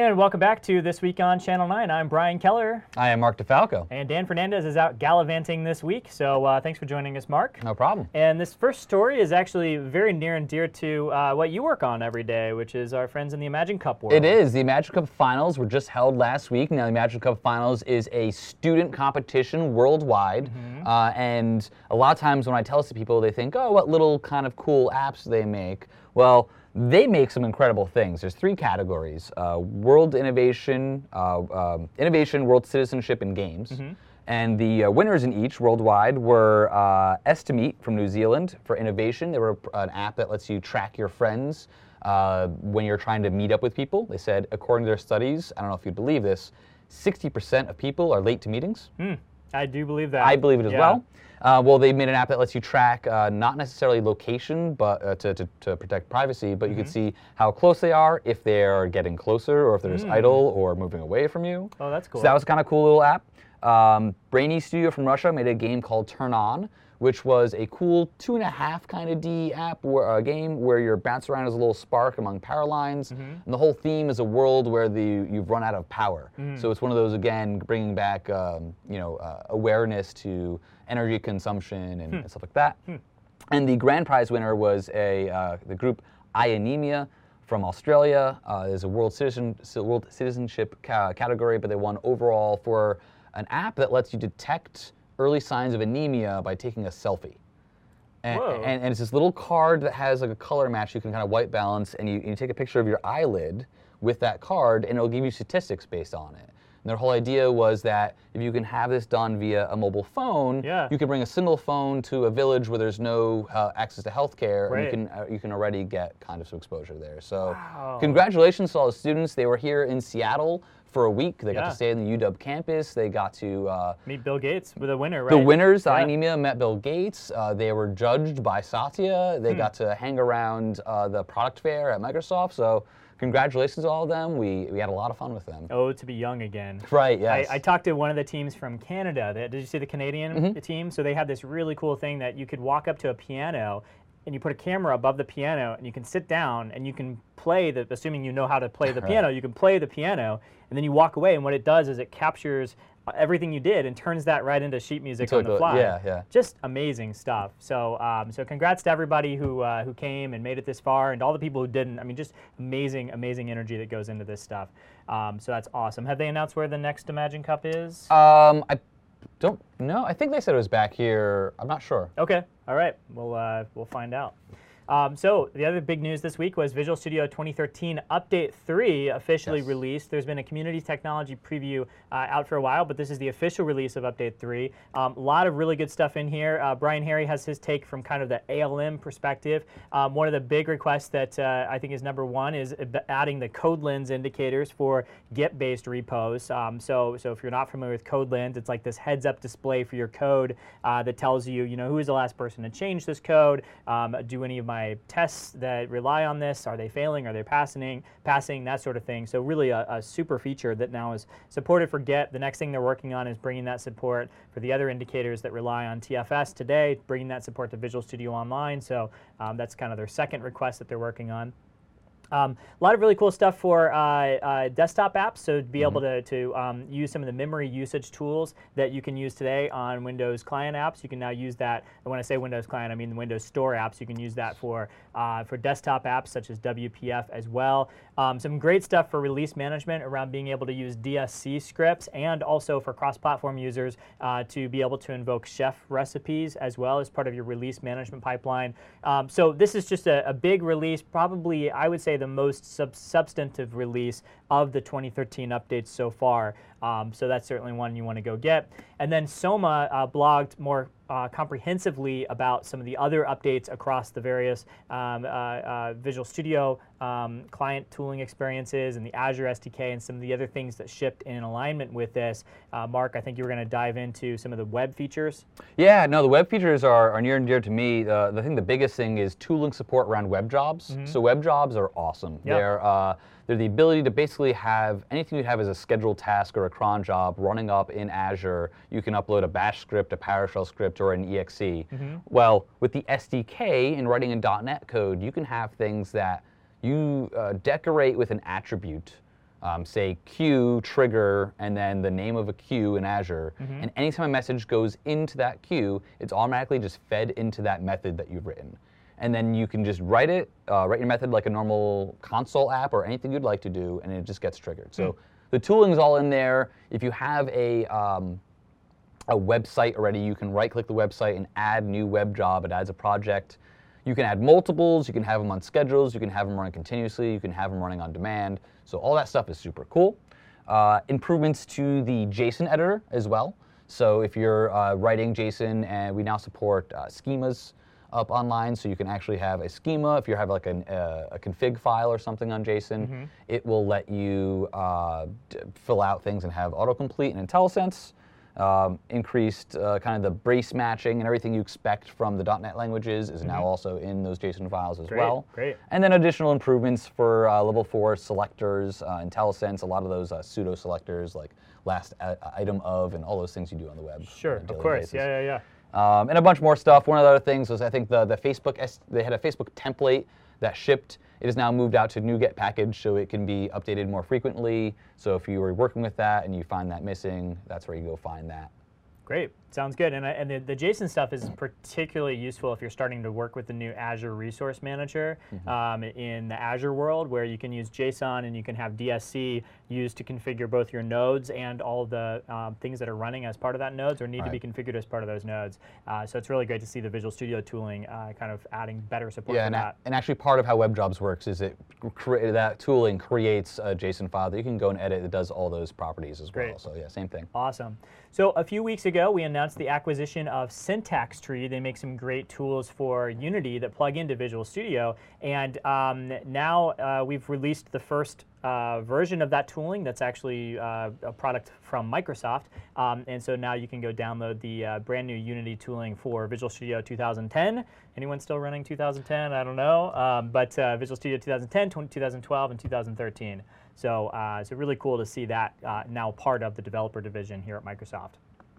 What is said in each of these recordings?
And welcome back to This Week on Channel 9. I'm Brian Keller. I am Mark DeFalco. And Dan Fernandez is out gallivanting this week, so thanks for joining us, Mark. No problem. And this first story is actually very near and dear to what you work on every day, which is our friends in the Imagine Cup world. It is. The Imagine Cup Finals were just held last week. Now, the Imagine Cup Finals is a student competition worldwide. And a lot of times when I tell this to people, they think, oh, what little kind of cool apps they make. Well, they make some incredible things. There's three categories: world innovation, world citizenship, and games. And the winners in each worldwide were Estimate from New Zealand for innovation. They were an app that lets you track your friends when you're trying to meet up with people. They said, according to their studies, I don't know if you believe this, 60% of people are late to meetings. I do believe that. I believe it as well. Well, they made an app that lets you track not necessarily location, but to protect privacy, but you can see how close they are, if they're getting closer, or if they're just idle or moving away from you. Oh, that's cool. So that was kind of cool little app. Brainy Studio from Russia made a game called Turn On, which was a cool 2.5 kind of D app, a game where you're bouncing around as a little spark among power lines, and the whole theme is a world where you've run out of power. So it's one of those, again, bringing back awareness to energy consumption and stuff like that. And the grand prize winner was the group iAnemia from Australia. There's a world citizenship category, but they won overall for an app that lets you detect early signs of anemia by taking a selfie. And it's this little card that has like a color match you can kind of white balance, and you take a picture of your eyelid with that card, and it'll give you statistics based on it. And their whole idea was that if you can have this done via a mobile phone, you can bring a single phone to a village where there's no access to healthcare, and you can already get kind of some exposure there. So congratulations to all the students. They were here in Seattle for a week. They got to stay in the UW campus. They got to meet Bill Gates with a winner, right? The winners, iAnemia, met Bill Gates. They were judged by Satya. They got to hang around the product fair at Microsoft. So congratulations to all of them. We had a lot of fun with them. Oh, to be young again. Right, yes. I talked to one of the teams from Canada. Did you see the Canadian team? So they had this really cool thing that you could walk up to a piano and you put a camera above the piano and you can sit down and you can play assuming you know how to play the piano, you can play the piano, and then you walk away, and what it does is it captures everything you did and turns that right into sheet music on the fly. Just amazing stuff. So so congrats to everybody who came and made it this far, and all the people who didn't. I mean, just amazing energy that goes into this stuff. So that's awesome. Have they announced where the next Imagine Cup is? I don't know. I think they said it was back here. I'm not sure. Okay. All right. We'll find out. So the other big news this week was Visual Studio 2013 Update 3 officially released. There's been a community technology preview out for a while, but this is the official release of Update 3. A lot of really good stuff in here. Brian Harry has his take from kind of the ALM perspective. One of the big requests that I think is number one is adding the CodeLens indicators for Git-based repos. So if you're not familiar with CodeLens, it's like this heads-up display for your code that tells you, who is the last person to change this code, do any of my tests that rely on this, are they failing, are they passing, that sort of thing. So really a super feature that now is supported for Git. The next thing they're working on is bringing that support for the other indicators that rely on TFS today, bringing that support to Visual Studio Online. So that's kind of their second request that they're working on. A lot of really cool stuff for desktop apps, so to be able to use some of the memory usage tools that you can use today on Windows client apps. You can now use that, and when I say Windows client, I mean the Windows Store apps. You can use that for desktop apps such as WPF as well. Some great stuff for release management around being able to use DSC scripts, and also for cross-platform users to be able to invoke Chef recipes as well as part of your release management pipeline. So this is just a big release, probably I would say the most substantive release of the 2013 updates so far. So that's certainly one you want to go get. And then Soma blogged more comprehensively about some of the other updates across the various Visual Studio client tooling experiences and the Azure SDK and some of the other things that shipped in alignment with this. Mark, I think you were going to dive into some of the web features. Yeah, no, the web features are near and dear to me. The biggest thing is tooling support around web jobs. So web jobs are awesome. They're the ability to basically have anything you have as a scheduled task or a cron job running up in Azure. You can upload a bash script, a PowerShell script, or an EXE. Well, with the SDK and writing in .NET code, you can have things that you decorate with an attribute say queue, trigger, and then the name of a queue in Azure. And anytime a message goes into that queue, it's automatically just fed into that method that you've written. And then you can just write your method like a normal console app or anything you'd like to do, and it just gets triggered. So the tooling is all in there. If you have a website already, you can right-click the website and add new web job. It adds a project. You can add multiples. You can have them on schedules. You can have them running continuously. You can have them running on demand. So all that stuff is super cool. Improvements to the JSON editor as well. So if you're writing JSON, and we now support schemas up online, so you can actually have a schema. If you have like a config file or something on JSON, it will let you fill out things and have autocomplete and IntelliSense. Increased kind of the brace matching and everything you expect from the .NET languages is now also in those JSON files as well. Great. And then additional improvements for level 4 selectors, IntelliSense, a lot of those pseudo selectors like last item of and all those things you do on the web. Sure, of course. Basis. Yeah. And a bunch more stuff. One of the other things was I think the Facebook, they had a Facebook template that shipped. It is now moved out to NuGet package, so it can be updated more frequently. So if you were working with that and you find that missing, that's where you go find that. Great. Sounds good. And the JSON stuff is particularly useful if you're starting to work with the new Azure Resource Manager in the Azure world, where you can use JSON and you can have DSC used to configure both your nodes and all the things that are running as part of that nodes or need to be configured as part of those nodes. So it's really great to see the Visual Studio tooling kind of adding better support for that. And actually part of how WebJobs works is that tooling creates a JSON file that you can go and edit that does all those properties as well. So yeah, same thing. Awesome. So a few weeks ago, we announced the acquisition of Syntax Tree. They make some great tools for Unity that plug into Visual Studio. And now we've released the first version of that tooling that's actually a product from Microsoft. And so now you can go download the brand new Unity tooling for Visual Studio 2010. Anyone still running 2010? I don't know. But Visual Studio 2010, 2012, and 2013. So it's really cool to see that now part of the developer division here at Microsoft.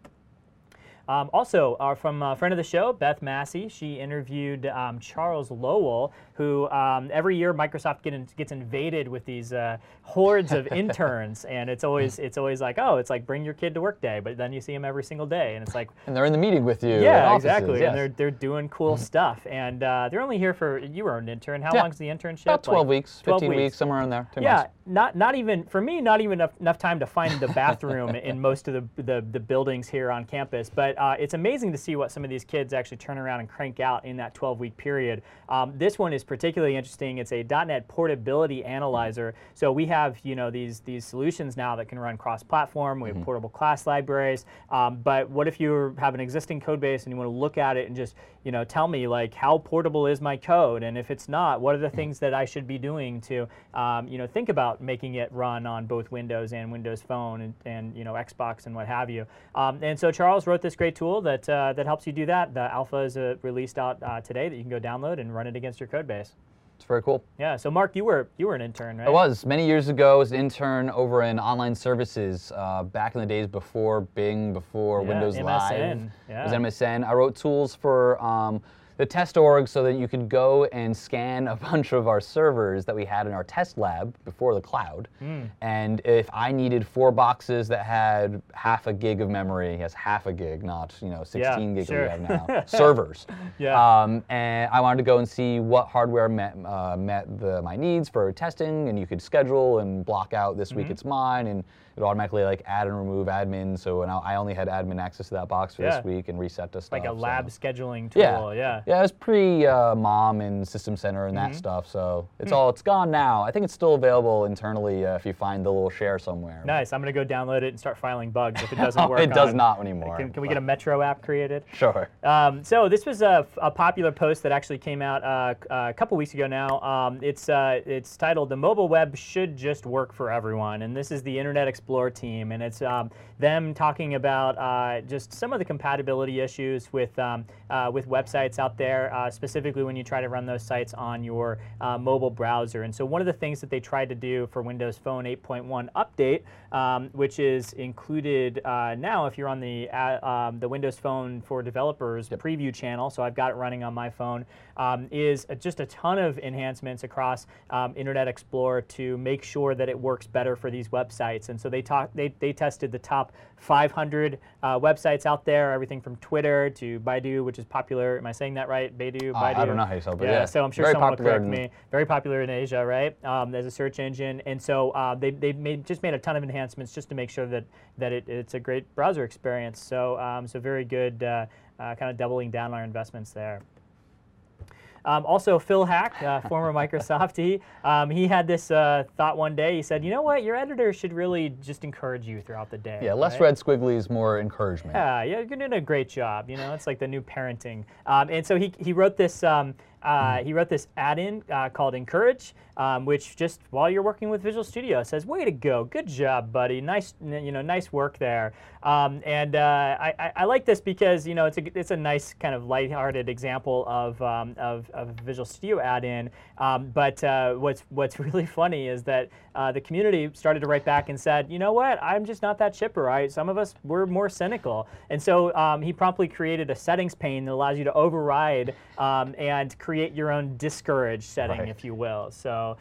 Also, from a friend of the show, Beth Massey, she interviewed Charles Lowell, who every year Microsoft gets invaded with these hordes of interns, and it's always like, oh, it's like bring your kid to work day, but then you see them every single day, and it's like, and they're in the meeting with you. Yeah, exactly, and they're doing cool stuff, and they're only here for, you were an intern. How long's the internship? About 12 weeks, 15 weeks, somewhere in there. 2 months. Not even for me, not even enough time to find the bathroom in most of the buildings here on campus, but it's amazing to see what some of these kids actually turn around and crank out in that 12-week period. This one is particularly interesting. It's a .NET Portability Analyzer. So we have these solutions now that can run cross-platform. We have portable class libraries. But what if you have an existing code base and you want to look at it and just tell me like how portable is my code, and if it's not, what are the things that I should be doing to think about making it run on both Windows and Windows Phone and Xbox and what have you. And so Charles wrote this great tool that helps you do that. The alpha is released out today that you can go download and run it against your code base. It's very cool. Yeah. So Mark, you were an intern, right? I was many years ago. I was an intern over in online services back in the days before Bing, before Windows MSN. Live. Yeah. It was MSN. I wrote tools for the test org so that you could go and scan a bunch of our servers that we had in our test lab before the cloud. And if I needed 4 boxes that had half a gig of memory, yes, half a gig, not 16 gig that we have now, servers. And I wanted to go and see what hardware met my needs for testing, and you could schedule and block out this week it's mine, and it would automatically like add and remove admin. So now I only had admin access to that box for this week and reset to stuff. Like a lab scheduling tool. Yeah, it was pre-Mom and System Center and that stuff. So it's gone now. I think it's still available internally if you find the little share somewhere. Nice. I'm going to go download it and start filing bugs if it doesn't work. It does not anymore. Can we get a Metro app created? Sure. So this was a popular post that actually came out a couple weeks ago now. It's titled "The Mobile Web Should Just Work for Everyone," and this is the Internet Explorer Explore team, and it's them talking about just some of the compatibility issues with websites out there, specifically when you try to run those sites on your mobile browser. And so one of the things that they tried to do for Windows Phone 8.1 update, which is included now if you're on the Windows Phone for Developers preview channel, so I've got it running on my phone, is just a ton of enhancements across Internet Explorer to make sure that it works better for these websites. And so they tested the top 500 websites out there, everything from Twitter to Baidu, which is popular. Am I saying that right? Baidu? I don't know how you spell it. Yeah, so I'm sure someone will correct me. Very popular in Asia, right? As a search engine. And so they just made a ton of enhancements just to make sure that it's a great browser experience. So, so very good, kind of doubling down on our investments there. Also, Phil Hack, former Microsoftie, he had this thought one day. He said, you know what, your editor should really just encourage you throughout the day. Yeah, less red squigglies, more encouragement. Yeah, you're doing a great job. You know, it's like the new parenting. And so he wrote this add-in called Encourage, which just while you're working with Visual Studio says, "Way to go, good job, buddy. Nice, nice work there." I like this because it's a nice kind of lighthearted example of Visual Studio add-in. But what's really funny is that the community started to write back and said, "You know what? I'm just not that chipper. Some of us we're more cynical." And so he promptly created a settings pane that allows you to override and create your own discourage setting, if you will. So,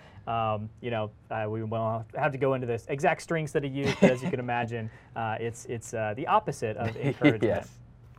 we won't have to go into this exact strings that he used, but as you can imagine, it's the opposite of encouragement. Yes.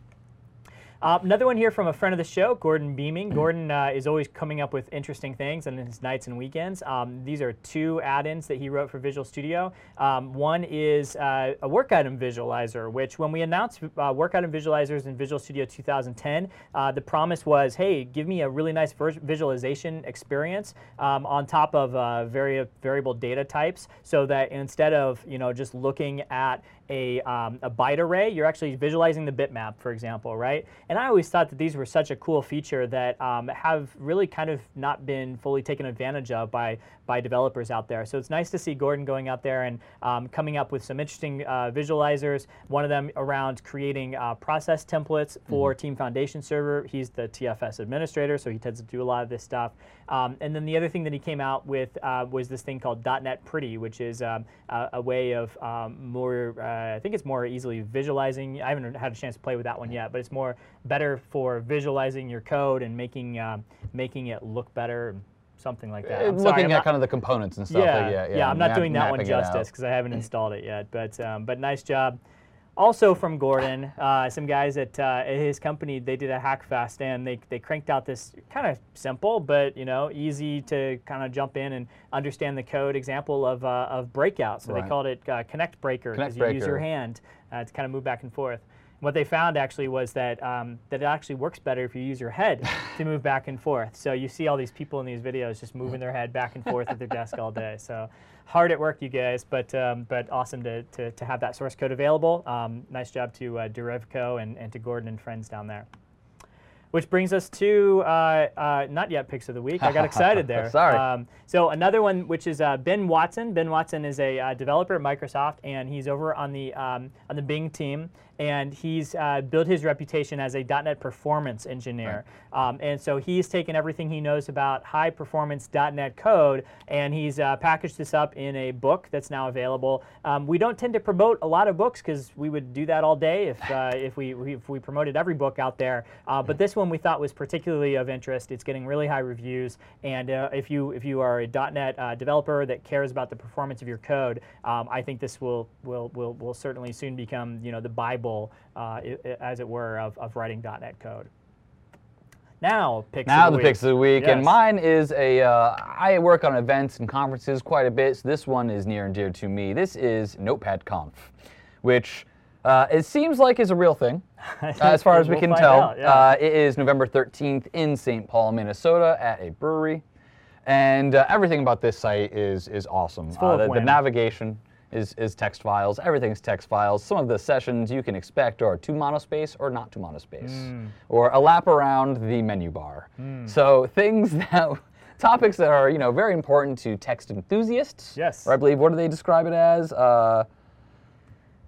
Another one here from a friend of the show, Gordon Beaming. Gordon is always coming up with interesting things on his nights and weekends. These are two add-ins that he wrote for Visual Studio. One is a work item visualizer, which when we announced work item visualizers in Visual Studio 2010, the promise was, hey, give me a really nice visualization experience on top of variable data types, so that instead of just looking at a byte array, you're actually visualizing the bitmap, for example, right? And I always thought that these were such a cool feature that have really kind of not been fully taken advantage of by developers out there. So it's nice to see Gordon going out there and coming up with some interesting visualizers. One of them around creating process templates for Team Foundation Server. He's the TFS administrator, so he tends to do a lot of this stuff. And then the other thing that he came out with was this thing called .NET Pretty, which is a way of I think it's more easily visualizing. I haven't had a chance to play with that one yet, but it's better for visualizing your code and making it look better. Something like that. Looking at kind of the components and stuff. Yeah, I'm not doing that one justice because I haven't installed it yet. But nice job. Also from Gordon, some guys at his company, they did a Hackfest and they cranked out this kind of simple but easy to kind of jump in and understand the code example of breakout. So they called it Connect Breaker because you use your hand to kind of move back and forth. What they found actually was that it actually works better if you use your head to move back and forth. So you see all these people in these videos just moving their head back and forth at their desk all day. So hard at work, you guys, but awesome to have that source code available. Nice job to Derivco and to Gordon and friends down there. Which brings us to not yet picks of the week. I got excited there. Sorry. So another one, which is Ben Watson. Ben Watson is a developer at Microsoft, and he's over on the Bing team. And he's built his reputation as a .NET performance engineer. And so he's taken everything he knows about high-performance .NET code, and he's packaged this up in a book that's now available. We don't tend to promote a lot of books because we would do that all day if we promoted every book out there. But this one we thought was particularly of interest. It's getting really high reviews, and if you are a .NET developer that cares about the performance of your code, I think this will certainly soon become the Bible, as it were, of writing .NET code. Now, picks of the week. Picks of the week, yes. And mine is I work on events and conferences quite a bit, so this one is near and dear to me. This is NotePadConf, which it seems like is a real thing, as far as we can tell. It is November 13th in St. Paul, Minnesota, at a brewery, and everything about this site is awesome. It's full of the navigation is text files. Everything's text files. Some of the sessions you can expect are to monospace or not to monospace, or a lap around the menu bar. So topics that are very important to text enthusiasts. Yes. Or I believe, what do they describe it as?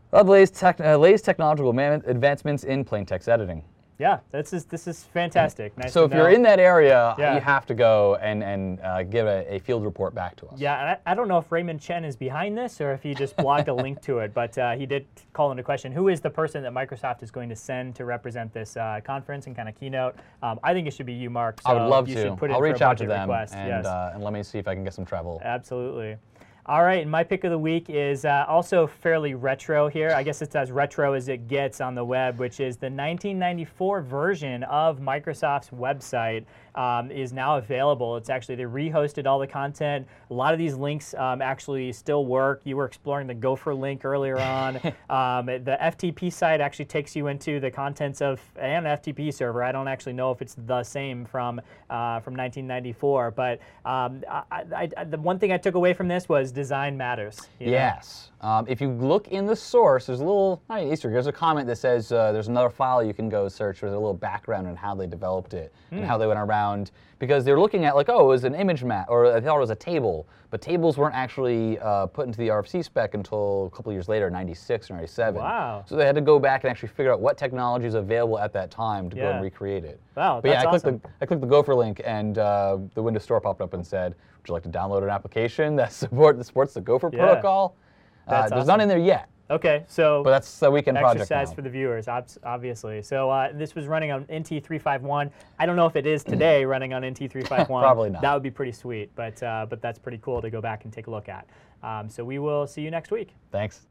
The latest technological advancements in plain text editing. Yeah, this is fantastic. Nice So to if know. you're in that area, Yeah. you have to go and give a field report back to us. Yeah, and I don't know if Raymond Chen is behind this or if he just blocked a link to it, but he did call into question who is the person that Microsoft is going to send to represent this conference and kind of keynote. I think it should be you, Mark. So I would love you to. Should put in I'll for a reach out to budget them request. and, Yes. and let me see if I can get some travel. Absolutely. All right, and my pick of the week is also fairly retro here. I guess it's as retro as it gets on the web, which is the 1994 version of Microsoft's website is now available. It's actually, they rehosted all the content. A lot of these links actually still work. You were exploring the Gopher link earlier on. The FTP site actually takes you into the contents of an FTP server. I don't actually know if it's the same from 1994, but the one thing I took away from this was design matters. You know? Yes. If you look in the source, there's a little, not an Easter egg, there's a comment that says there's another file you can go search with a little background on how they developed it and how they went around. Because they're looking at, like, oh, it was an image map, or I thought it was a table. But tables weren't actually put into the RFC spec until a couple years later, 96 or 97. Wow. So they had to go back and actually figure out what technology is available at that time to go and recreate it. Wow, but that's yeah, awesome. I clicked the Gopher link, and the Windows Store popped up and said, would you like to download an application that supports the Gopher protocol? That's there's awesome. none in there yet, Okay, so but that's a weekend project exercise now. for the viewers, obviously. So this was running on NT351. I don't know if it is today running on NT351. Probably not. That would be pretty sweet, but that's pretty cool to go back and take a look at. So we will see you next week. Thanks.